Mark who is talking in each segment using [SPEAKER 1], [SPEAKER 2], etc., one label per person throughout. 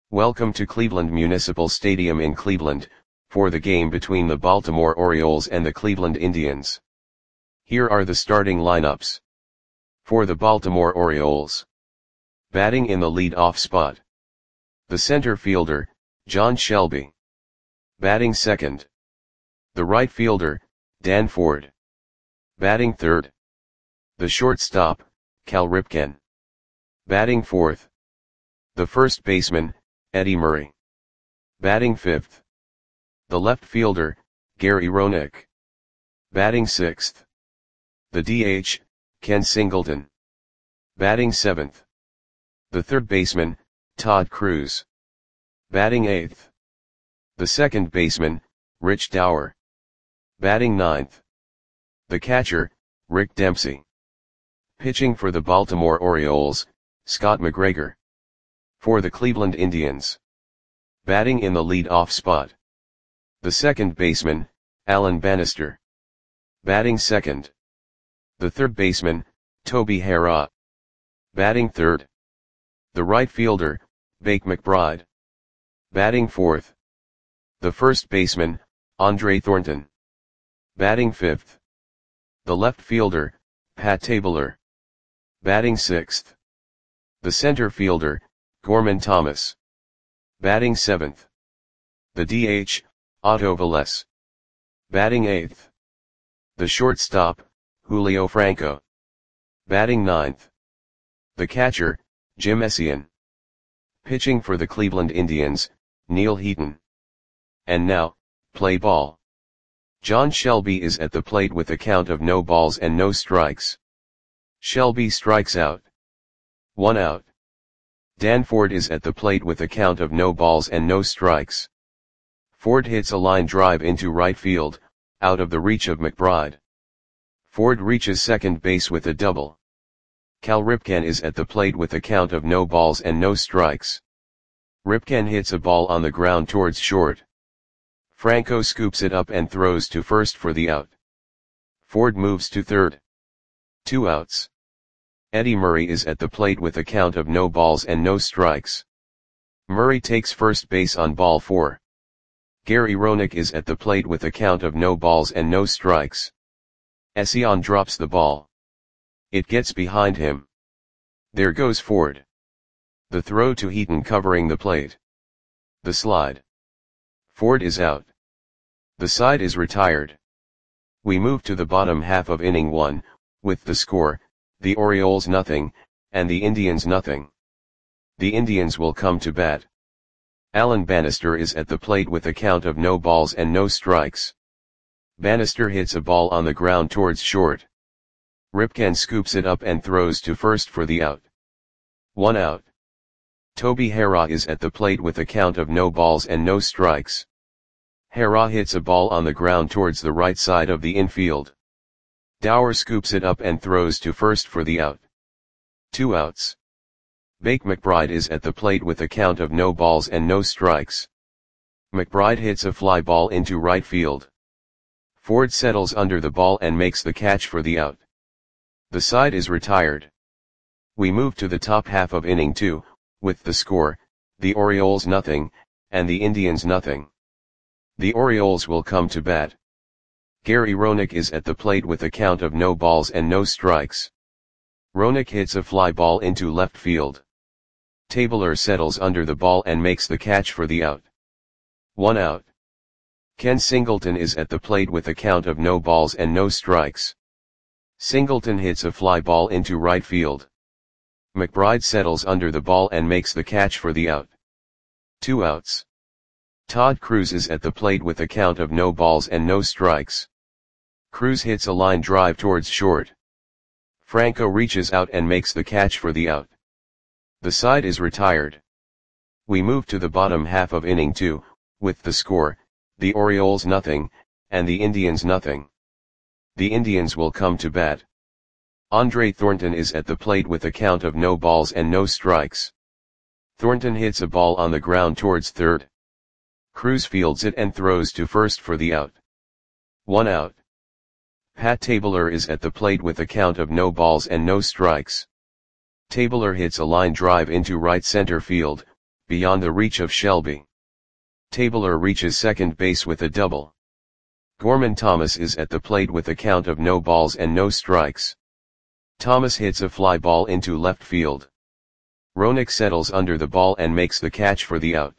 [SPEAKER 1] Welcome to Cleveland Municipal Stadium in Cleveland, for the game between the Baltimore Orioles and the Cleveland Indians. Here are the starting lineups. For the Baltimore Orioles. Batting in the lead-off spot. The center fielder, John Shelby. Batting second. The right fielder, Dan Ford. Batting third. The shortstop, Cal Ripken. Batting fourth. The first baseman, Eddie Murray. Batting fifth. The left fielder, Gary Roenick. Batting sixth. The DH, Ken Singleton. Batting seventh. The third baseman, Todd Cruz. Batting eighth. The second baseman, Rich Dauer. Batting ninth. The catcher, Rick Dempsey. Pitching for the Baltimore Orioles, Scott McGregor. For the Cleveland Indians. Batting in the lead-off spot. The second baseman, Alan Bannister. Batting second. The third baseman, Toby Harrah. Batting third. The right fielder, Bake McBride. Batting fourth. The first baseman, Andre Thornton. Batting fifth. The left fielder, Pat Tabler. Batting sixth. The center fielder, Gorman Thomas. Batting seventh. The DH, Otto Velez. Batting eighth. The shortstop, Julio Franco. Batting ninth. The catcher, Jim Essien. Pitching for the Cleveland Indians, Neil Heaton. And now, play ball. John Shelby is at the plate with a count of no balls and no strikes. Shelby strikes out. 1 out. Dan Ford is at the plate with a count of no balls and no strikes. Ford hits a line drive into right field, out of the reach of McBride. Ford reaches second base with a double. Cal Ripken is at the plate with a count of no balls and no strikes. Ripken hits a ball on the ground towards short. Franco scoops it up and throws to first for the out. Ford moves to third. 2 outs. Eddie Murray is at the plate with a count of no balls and no strikes. Murray takes first base on ball 4. Gary Roenick is at the plate with a count of no balls and no strikes. Essien drops the ball. It gets behind him. There goes Ford. The throw to Heaton covering the plate. The slide. Ford is out. The side is retired. We move to the bottom half of inning 1, with the score, the Orioles nothing, and the Indians nothing. The Indians will come to bat. Alan Bannister is at the plate with a count of no balls and no strikes. Bannister hits a ball on the ground towards short. Ripken scoops it up and throws to first for the out. 1 out. Toby Harrah is at the plate with a count of no balls and no strikes. Harrah hits a ball on the ground towards the right side of the infield. Dauer scoops it up and throws to first for the out. 2 outs. Bake McBride is at the plate with a count of no balls and no strikes. McBride hits a fly ball into right field. Ford settles under the ball and makes the catch for the out. The side is retired. We move to the top half of inning 2, with the score, the Orioles nothing, and the Indians nothing. The Orioles will come to bat. Gary Roenick is at the plate with a count of no balls and no strikes. Roenick hits a fly ball into left field. Tabler settles under the ball and makes the catch for the out. 1 out. Ken Singleton is at the plate with a count of no balls and no strikes. Singleton hits a fly ball into right field. McBride settles under the ball and makes the catch for the out. 2 outs. Todd Cruz is at the plate with a count of no balls and no strikes. Cruz hits a line drive towards short. Franco reaches out and makes the catch for the out. The side is retired. We move to the bottom half of inning 2, with the score, the Orioles nothing, and the Indians nothing. The Indians will come to bat. Andre Thornton is at the plate with a count of no balls and no strikes. Thornton hits a ball on the ground towards third. Cruz fields it and throws to first for the out. 1 out. Pat Tabler is at the plate with a count of no balls and no strikes. Tabler hits a line drive into right center field, beyond the reach of Shelby. Tabler reaches second base with a double. Gorman Thomas is at the plate with a count of no balls and no strikes. Thomas hits a fly ball into left field. Roenick settles under the ball and makes the catch for the out.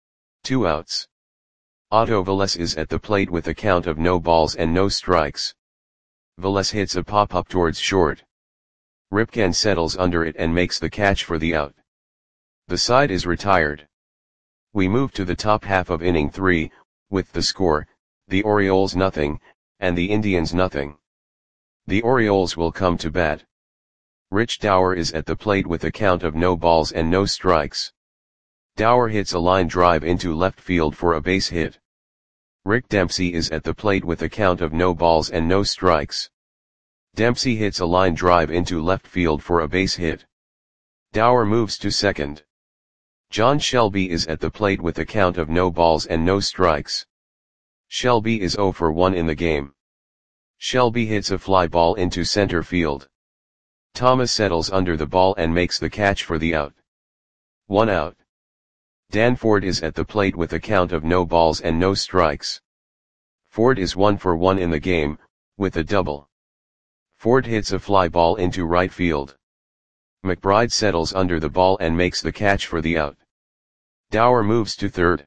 [SPEAKER 1] 2 outs. Otto Velez is at the plate with a count of no balls and no strikes. Velez hits a pop-up towards short. Ripken settles under it and makes the catch for the out. The side is retired. We move to the top half of inning 3, with the score, the Orioles nothing, and the Indians nothing. The Orioles will come to bat. Rich Dauer is at the plate with a count of no balls and no strikes. Dauer hits a line drive into left field for a base hit. Rick Dempsey is at the plate with a count of no balls and no strikes. Dempsey hits a line drive into left field for a base hit. Dauer moves to second. John Shelby is at the plate with a count of no balls and no strikes. Shelby is 0 for 1 in the game. Shelby hits a fly ball into center field. Thomas settles under the ball and makes the catch for the out. 1 out. Dan Ford is at the plate with a count of no balls and no strikes. Ford is 1 for 1 in the game, with a double. Ford hits a fly ball into right field. McBride settles under the ball and makes the catch for the out. Dauer moves to third.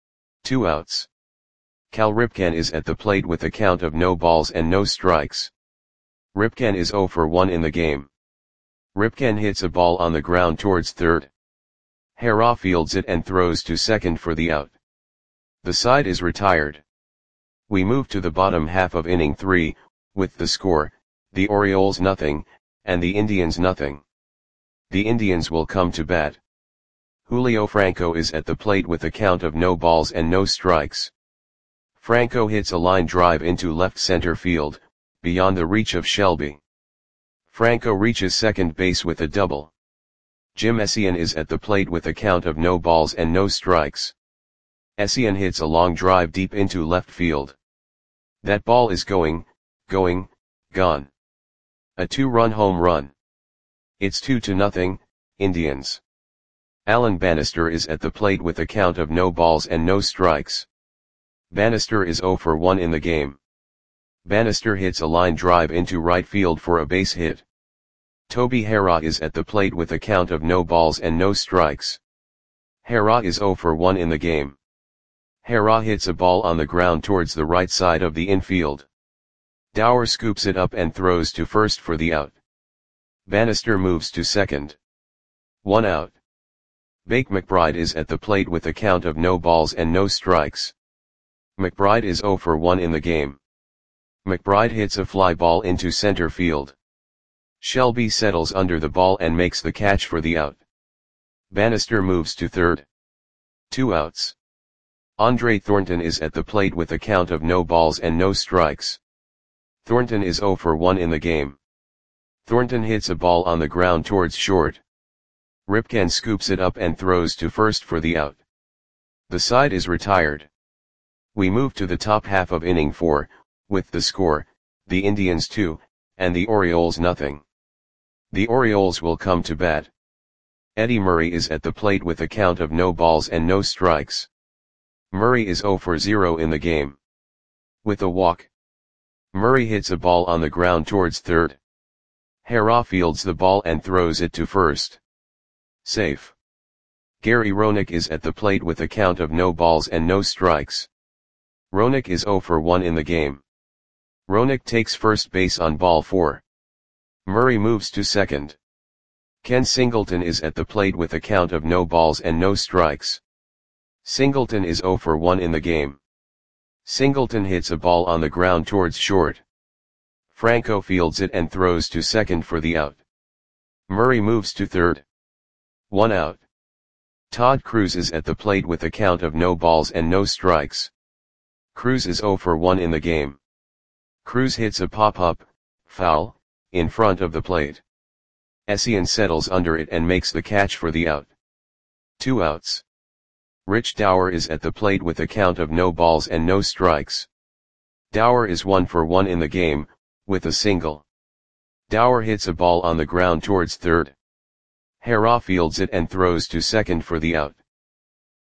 [SPEAKER 1] 2 outs. Cal Ripken is at the plate with a count of no balls and no strikes. Ripken is 0 for 1 in the game. Ripken hits a ball on the ground towards third. Hara fields it and throws to second for the out. The side is retired. We move to the bottom half of inning 3, with the score, the Orioles nothing, and the Indians nothing. The Indians will come to bat. Julio Franco is at the plate with a count of no balls and no strikes. Franco hits a line drive into left center field, beyond the reach of Shelby. Franco reaches second base with a double. Jim Essien is at the plate with a count of no balls and no strikes. Essien hits a long drive deep into left field. That ball is gone. A 2-run home run. It's 2-0, Indians. Alan Bannister is at the plate with a count of no balls and no strikes. Bannister is 0 for 1 in the game. Bannister hits a line drive into right field for a base hit. Toby Hara is at the plate with a count of no balls and no strikes. Hara is 0 for 1 in the game. Hara hits a ball on the ground towards the right side of the infield. Dauer scoops it up and throws to first for the out. Bannister moves to second. 1 out. Bake McBride is at the plate with a count of no balls and no strikes. McBride is 0 for 1 in the game. McBride hits a fly ball into center field. Shelby settles under the ball and makes the catch for the out. Bannister moves to third. 2 outs. Andre Thornton is at the plate with a count of no balls and no strikes. Thornton is 0 for 1 in the game. Thornton hits a ball on the ground towards short. Ripken scoops it up and throws to first for the out. The side is retired. We move to the top half of inning 4, with the score, the Indians 2, and the Orioles nothing. The Orioles will come to bat. Eddie Murray is at the plate with a count of no balls and no strikes. Murray is 0 for 0 in the game. With a walk. Murray hits a ball on the ground towards third. Hara fields the ball and throws it to first. Safe. Gary Roenick is at the plate with a count of no balls and no strikes. Roenick is 0 for 1 in the game. Roenick takes first base on ball 4. Murray moves to second. Ken Singleton is at the plate with a count of no balls and no strikes. Singleton is 0 for 1 in the game. Singleton hits a ball on the ground towards short. Franco fields it and throws to second for the out. Murray moves to third. 1 out. Todd Cruz is at the plate with a count of no balls and no strikes. Cruz is 0 for 1 in the game. Cruz hits a pop-up, foul, in front of the plate. Essien settles under it and makes the catch for the out. 2 outs. Rich Dauer is at the plate with a count of no balls and no strikes. Dauer is 1 for 1 in the game, with a single. Dauer hits a ball on the ground towards third. Hara fields it and throws to second for the out.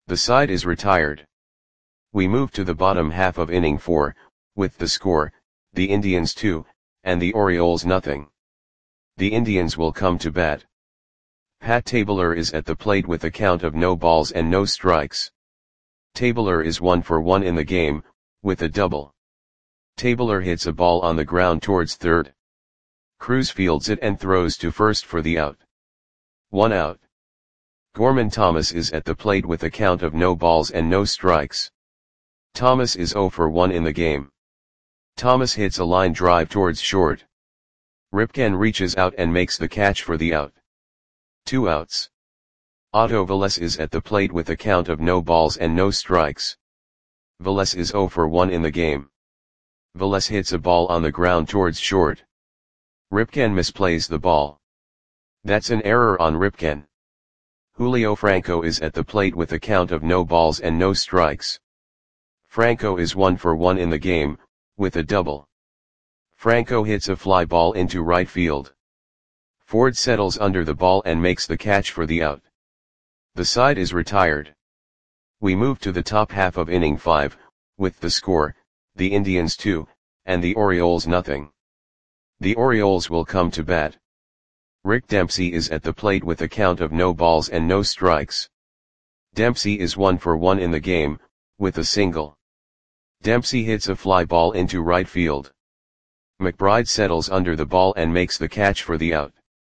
[SPEAKER 1] The side is retired. We move to the bottom half of inning 4, with the score, the Indians 2, and the Orioles nothing. The Indians will come to bat. Pat Tabler is at the plate with a count of no balls and no strikes. Tabler is 1 for 1 in the game, with a double. Tabler hits a ball on the ground towards third. Cruz fields it and throws to first for the out. 1 out. Gorman Thomas is at the plate with a count of no balls and no strikes. Thomas is 0 for 1 in the game. Thomas hits a line drive towards short. Ripken reaches out and makes the catch for the out. 2 outs. Otto Velez is at the plate with a count of no balls and no strikes. Velez is 0 for 1 in the game. Velez hits a ball on the ground towards short. Ripken misplays the ball. That's an error on Ripken. Julio Franco is at the plate with a count of no balls and no strikes. Franco is 1 for 1 in the game, with a double. Franco hits a fly ball into right field. Ford settles under the ball and makes the catch for the out. The side is retired. We move to the top half of inning 5, with the score, the Indians 2, and the Orioles nothing. The Orioles will come to bat. Rick Dempsey is at the plate with a count of no balls and no strikes. Dempsey is 1 for 1 in the game, with a single. Dempsey hits a fly ball into right field. McBride settles under the ball and makes the catch for the out.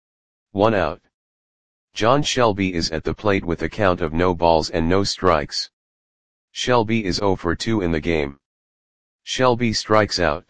[SPEAKER 1] 1 out. John Shelby is at the plate with a count of no balls and no strikes. Shelby is 0 for 2 in the game. Shelby strikes out.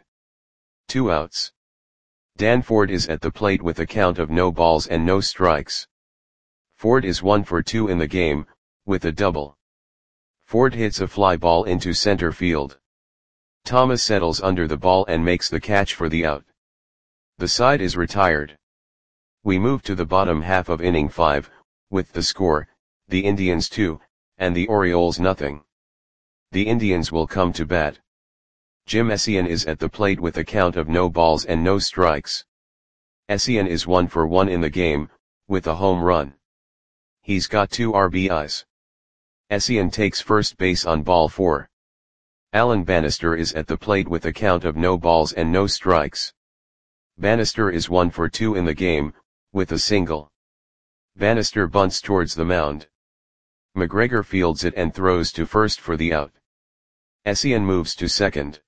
[SPEAKER 1] 2 outs. Dan Ford is at the plate with a count of no balls and no strikes. Ford is 1 for 2 in the game, with a double. Ford hits a fly ball into center field. Thomas settles under the ball and makes the catch for the out. The side is retired. We move to the bottom half of inning 5, with the score, the Indians 2, and the Orioles nothing. The Indians will come to bat. Jim Essien is at the plate with a count of no balls and no strikes. Essien is 1 for 1 in the game, with a home run. He's got 2 RBIs. Essien takes first base on ball 4. Alan Bannister is at the plate with a count of no balls and no strikes. Bannister is 1 for 2 in the game, with a single. Bannister bunts towards the mound. McGregor fields it and throws to first for the out. Essien moves to second.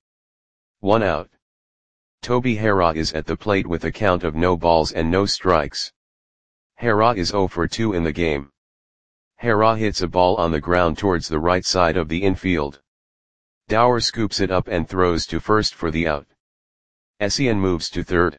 [SPEAKER 1] 1 out. Toby Harrah is at the plate with a count of no balls and no strikes. Harrah is 0 for 2 in the game. Harrah hits a ball on the ground towards the right side of the infield. Dower scoops it up and throws to first for the out. Essien moves to third.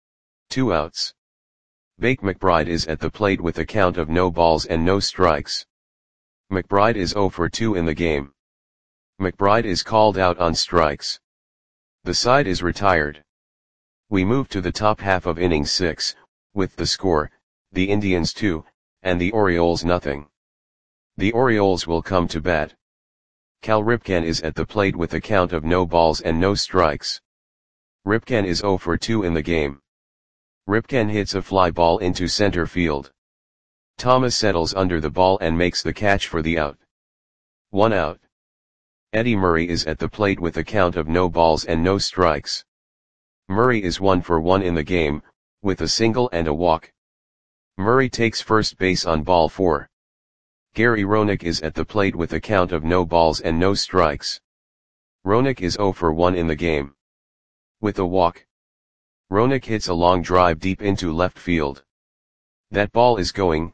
[SPEAKER 1] 2 outs. Bake McBride is at the plate with a count of no balls and no strikes. McBride is 0 for 2 in the game. McBride is called out on strikes. The side is retired. We move to the top half of inning 6, with the score, the Indians 2, and the Orioles nothing. The Orioles will come to bat. Cal Ripken is at the plate with a count of no balls and no strikes. Ripken is 0 for 2 in the game. Ripken hits a fly ball into center field. Thomas settles under the ball and makes the catch for the out. 1 out. Eddie Murray is at the plate with a count of no balls and no strikes. Murray is 1 for 1 in the game, with a single and a walk. Murray takes first base on ball 4. Gary Roenick is at the plate with a count of no balls and no strikes. Roenick is 0 for 1 in the game. With a walk. Roenick hits a long drive deep into left field. That ball is gone.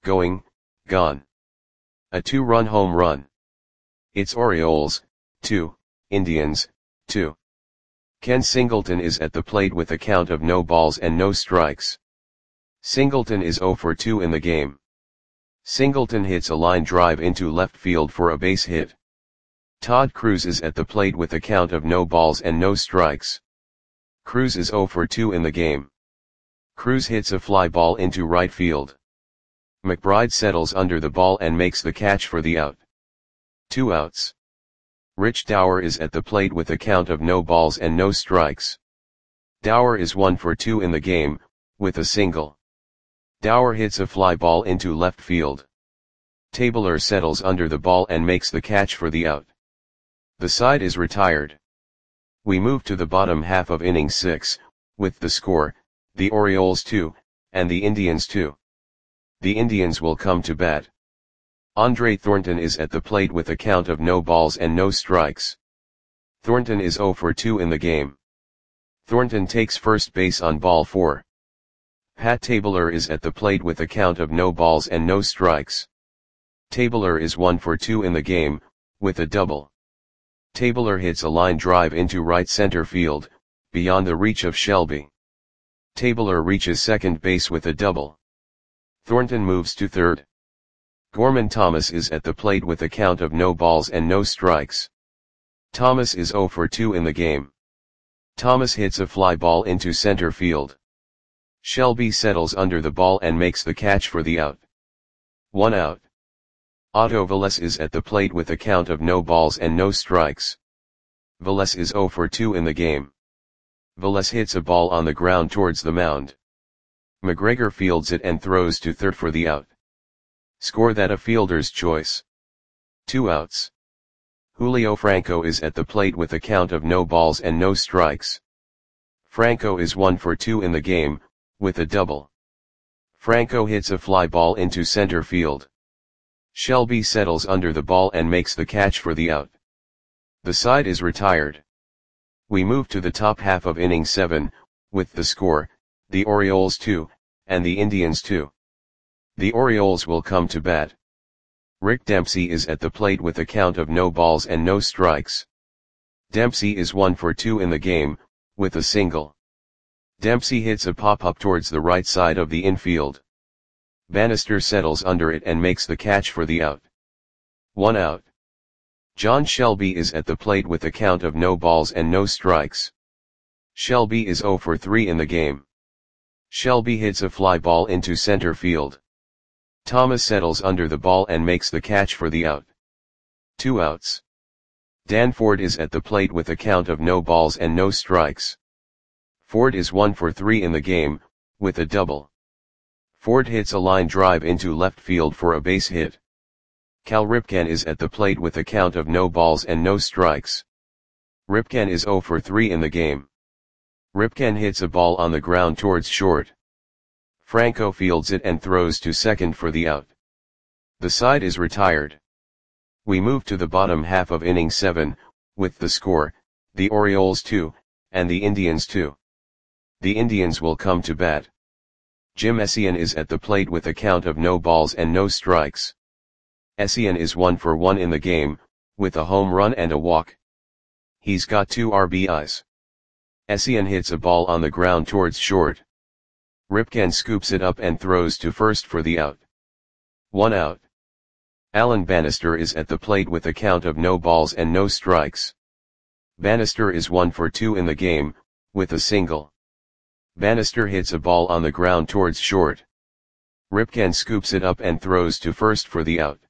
[SPEAKER 1] A 2-run home run. It's Orioles, 2, Indians, 2. Ken Singleton is at the plate with a count of no balls and no strikes. Singleton is 0 for 2 in the game. Singleton hits a line drive into left field for a base hit. Todd Cruz is at the plate with a count of no balls and no strikes. Cruz is 0 for 2 in the game. Cruz hits a fly ball into right field. McBride settles under the ball and makes the catch for the out. 2 outs. Rich Dower is at the plate with a count of no balls and no strikes. Dower is 1 for 2 in the game, with a single. Dower hits a fly ball into left field. Tabler settles under the ball and makes the catch for the out. The side is retired. We move to the bottom half of inning 6, with the score, the Orioles 2, and the Indians 2. The Indians will come to bat. Andre Thornton is at the plate with a count of no balls and no strikes. Thornton is 0 for 2 in the game. Thornton takes first base on ball 4. Pat Tabler is at the plate with a count of no balls and no strikes. Tabler is 1 for 2 in the game, with a double. Tabler hits a line drive into right center field, beyond the reach of Shelby. Tabler reaches second base with a double. Thornton moves to third. Gorman Thomas is at the plate with a count of no balls and no strikes. Thomas is 0 for 2 in the game. Thomas hits a fly ball into center field. Shelby settles under the ball and makes the catch for the out. 1 out. Otto Velez is at the plate with a count of no balls and no strikes. Velez is 0 for 2 in the game. Velez hits a ball on the ground towards the mound. McGregor fields it and throws to third for the out. Score that a fielder's choice. 2 outs. Julio Franco is at the plate with a count of no balls and no strikes. Franco is 1 for 2 in the game, with a double. Franco hits a fly ball into center field. Shelby settles under the ball and makes the catch for the out. The side is retired. We move to the top half of inning 7, with the score, the Orioles 2, and the Indians 2. The Orioles will come to bat. Rick Dempsey is at the plate with a count of no balls and no strikes. Dempsey is 1 for 2 in the game, with a single. Dempsey hits a pop-up towards the right side of the infield. Bannister settles under it and makes the catch for the out. 1 out. John Shelby is at the plate with a count of no balls and no strikes. Shelby is 0 for 3 in the game. Shelby hits a fly ball into center field. Thomas settles under the ball and makes the catch for the out. 2 outs. Dan Ford is at the plate with a count of no balls and no strikes. Ford is 1 for 3 in the game, with a double. Ford hits a line drive into left field for a base hit. Cal Ripken is at the plate with a count of no balls and no strikes. Ripken is 0 for 3 in the game. Ripken hits a ball on the ground towards short. Franco fields it and throws to second for the out. The side is retired. We move to the bottom half of inning 7, with the score, the Orioles 2, and the Indians 2. The Indians will come to bat. Jim Essien is at the plate with a count of no balls and no strikes. Essien is 1 for 1 in the game, with a home run and a walk. He's got 2 RBIs. Essien hits a ball on the ground towards short. Ripken scoops it up and throws to first for the out. 1 out. Alan Bannister is at the plate with a count of no balls and no strikes. Bannister is 1 for 2 in the game, with a single. Bannister hits a ball on the ground towards short. Ripken scoops it up and throws to first for the out.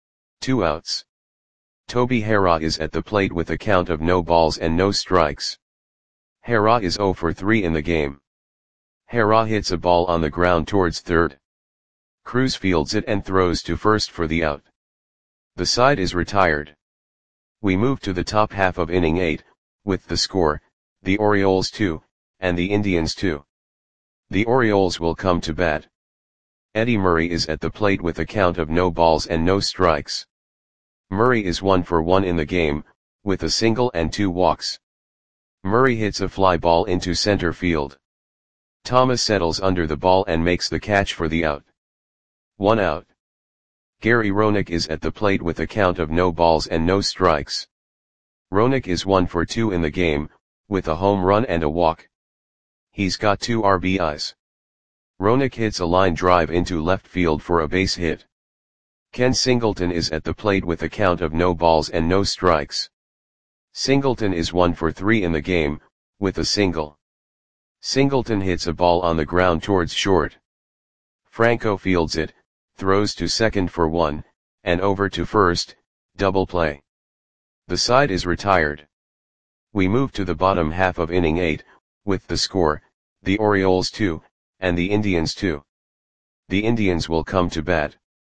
[SPEAKER 1] 2 outs. Toby Harrah is at the plate with a count of no balls and no strikes. Harrah is 0 for 3 in the game. Harrah hits a ball on the ground towards third. Cruz fields it and throws to first for the out. The side is retired. We move to the top half of inning 8, with the score, the Orioles 2, and the Indians 2. The Orioles will come to bat. Eddie Murray is at the plate with a count of no balls and no strikes. Murray is 1 for 1 in the game, with a single and 2 walks. Murray hits a fly ball into center field. Thomas settles under the ball and makes the catch for the out. 1 out. Gary Roenick is at the plate with a count of no balls and no strikes. Roenick is 1 for 2 in the game, with a home run and a walk. He's got 2 RBIs. Roenick hits a line drive into left field for a base hit. Ken Singleton is at the plate with a count of no balls and no strikes. Singleton is 1 for 3 in the game, with a single. Singleton hits a ball on the ground towards short. Franco fields it, throws to second for 1, and over to first, double play. The side is retired. We move to the bottom half of inning 8, with the score, the Orioles 2, and the Indians 2. The Indians will come to bat.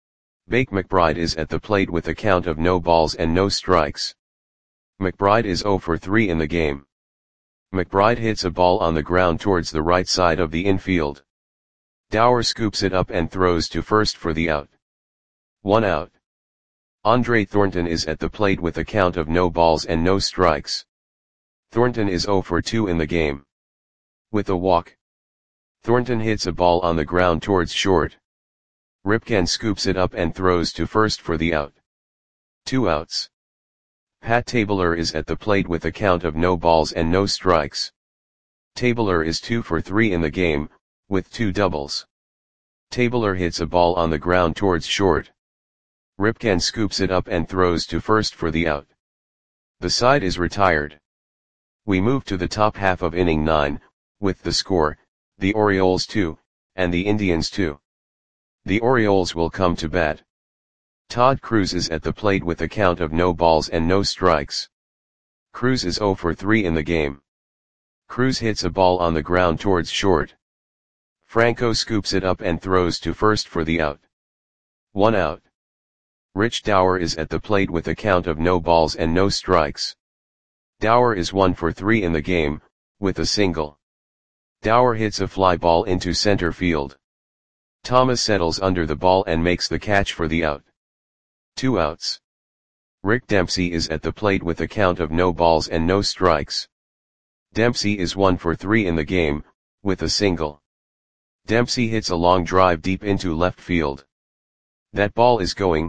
[SPEAKER 1] Bake McBride is at the plate with a count of no balls and no strikes. McBride is 0 for 3 in the game. McBride hits a ball on the ground towards the right side of the infield. Dower scoops it up and throws to first for the out. 1 out. Andre Thornton is at the plate with a count of no balls and no strikes. Thornton is 0 for 2 in the game. With a walk, Thornton hits a ball on the ground towards short. Ripken scoops it up and throws to first for the out. 2 outs. Pat Tabler is at the plate with a count of no balls and no strikes. Tabler is 2 for 3 in the game, with 2 doubles. Tabler hits a ball on the ground towards short. Ripken scoops it up and throws to first for the out. The side is retired. We move to the top half of inning 9, with the score, the Orioles 2, and the Indians 2. The Orioles will come to bat. Todd Cruz is at the plate with a count of no balls and no strikes. Cruz is 0 for 3 in the game. Cruz hits a ball on the ground towards short. Franco scoops it up and throws to first for the out. 1 out. Rich Dower is at the plate with a count of no balls and no strikes. Dower is 1 for 3 in the game, with a single. Dower hits a fly ball into center field. Thomas settles under the ball and makes the catch for the out. 2 outs. Rick Dempsey is at the plate with a count of no balls and no strikes. Dempsey is 1 for 3 in the game, with a single. Dempsey hits a long drive deep into left field. That ball is gone.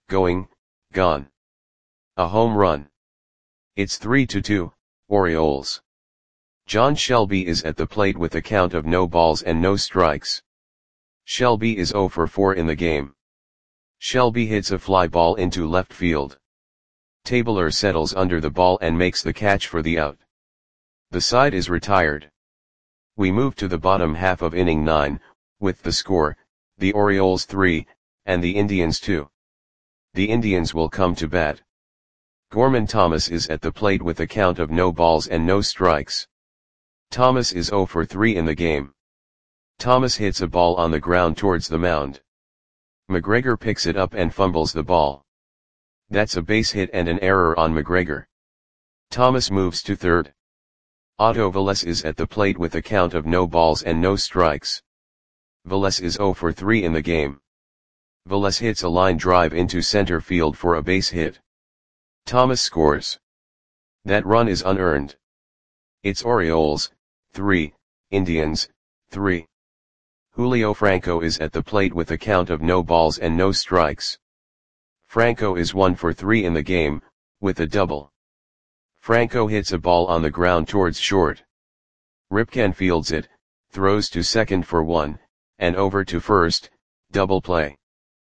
[SPEAKER 1] A home run. It's 3-2, Orioles. John Shelby is at the plate with a count of no balls and no strikes. Shelby is 0 for 4 in the game. Shelby hits a fly ball into left field. Tabler settles under the ball and makes the catch for the out. The side is retired. We move to the bottom half of inning 9, with the score, the Orioles 3, and the Indians 2. The Indians will come to bat. Gorman Thomas is at the plate with a count of no balls and no strikes. Thomas is 0 for 3 in the game. Thomas hits a ball on the ground towards the mound. McGregor picks it up and fumbles the ball. That's a base hit and an error on McGregor. Thomas moves to third. Otto Velez is at the plate with a count of no balls and no strikes. Velez is 0 for 3 in the game. Velez hits a line drive into center field for a base hit. Thomas scores. That run is unearned. It's Orioles 3, Indians 3. Julio Franco is at the plate with a count of no balls and no strikes. Franco is 1 for 3 in the game, with a double. Franco hits a ball on the ground towards short. Ripken fields it, throws to second for 1, and over to first, double play.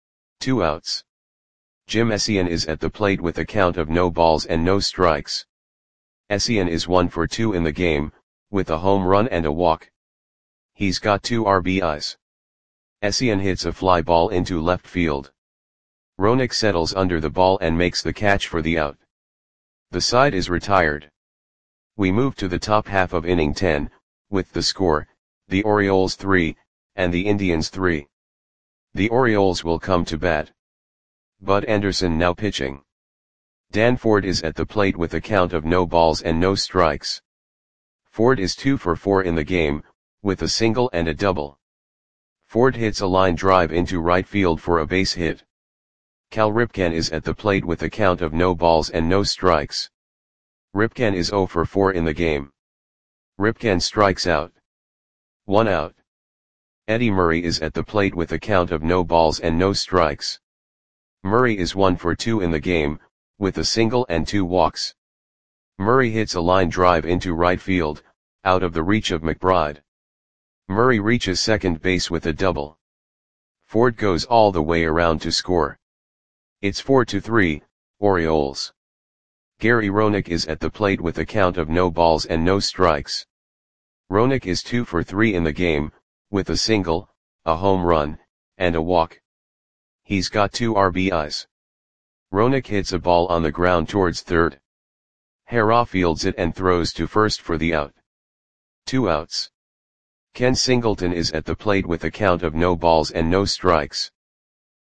[SPEAKER 1] 2 outs. Jim Essien is at the plate with a count of no balls and no strikes. Essien is 1 for 2 in the game, with a home run and a walk. He's got 2 RBIs. Essien hits a fly ball into left field. Roenick settles under the ball and makes the catch for the out. The side is retired. We move to the top half of inning 10, with the score, the Orioles 3, and the Indians 3. The Orioles will come to bat. Bud Anderson now pitching. Dan Ford is at the plate with a count of no balls and no strikes. Ford is 2 for 4 in the game, with a single and a double. Ford hits a line drive into right field for a base hit. Cal Ripken is at the plate with a count of no balls and no strikes. Ripken is 0 for 4 in the game. Ripken strikes out. 1 out. Eddie Murray is at the plate with a count of no balls and no strikes. Murray is 1 for 2 in the game, with a single and 2 walks. Murray hits a line drive into right field, out of the reach of McBride. Murray reaches second base with a double. Ford goes all the way around to score. It's 4-3, Orioles. Gary Roenick is at the plate with a count of no balls and no strikes. Roenick is 2 for 3 in the game, with a single, a home run, and a walk. He's got 2 RBIs. Roenick hits a ball on the ground towards third. Harrah fields it and throws to first for the out. 2 outs. Ken Singleton is at the plate with a count of no balls and no strikes.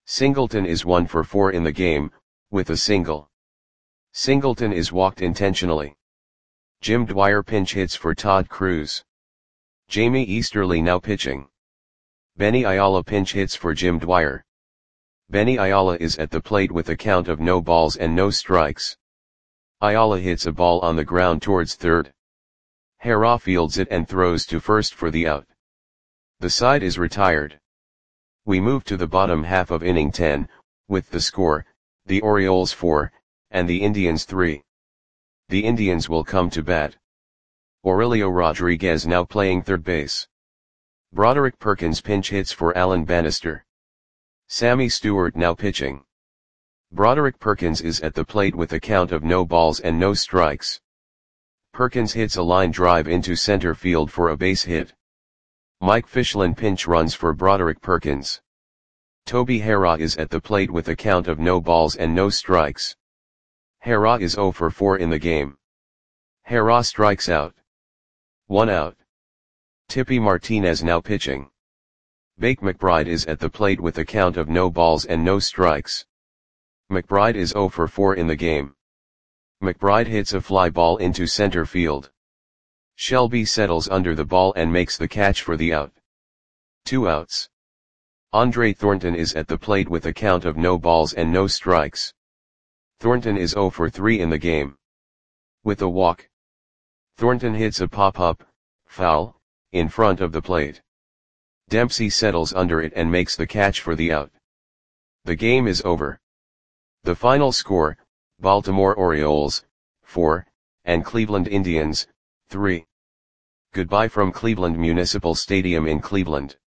[SPEAKER 1] Singleton is 1 for 4 in the game, with a single. Singleton is walked intentionally. Jim Dwyer pinch hits for Todd Cruz. Jamie Easterly now pitching. Benny Ayala pinch hits for Jim Dwyer. Benny Ayala is at the plate with a count of no balls and no strikes. Ayala hits a ball on the ground towards third. Hera fields it and throws to first for the out. The side is retired. We move to the bottom half of inning 10, with the score, the Orioles 4, and the Indians 3. The Indians will come to bat. Aurelio Rodriguez now playing third base. Broderick Perkins pinch hits for Alan Bannister. Sammy Stewart now pitching. Broderick Perkins is at the plate with a count of no balls and no strikes. Perkins hits a line drive into center field for a base hit. Mike Fischlin pinch runs for Broderick Perkins. Toby Hera is at the plate with a count of no balls and no strikes. Hera is 0 for 4 in the game. Hera strikes out. 1 out. Tippy Martinez now pitching. Bake McBride is at the plate with a count of no balls and no strikes. McBride is 0 for 4 in the game. McBride hits a fly ball into center field. Shelby settles under the ball and makes the catch for the out. 2 outs. Andre Thornton is at the plate with a count of no balls and no strikes. Thornton is 0 for 3 in the game. With a walk. Thornton hits a pop-up, foul, in front of the plate. Dempsey settles under it and makes the catch for the out. The game is over. The final score, Baltimore Orioles, 4, and Cleveland Indians, 3. Goodbye from Cleveland Municipal Stadium in Cleveland.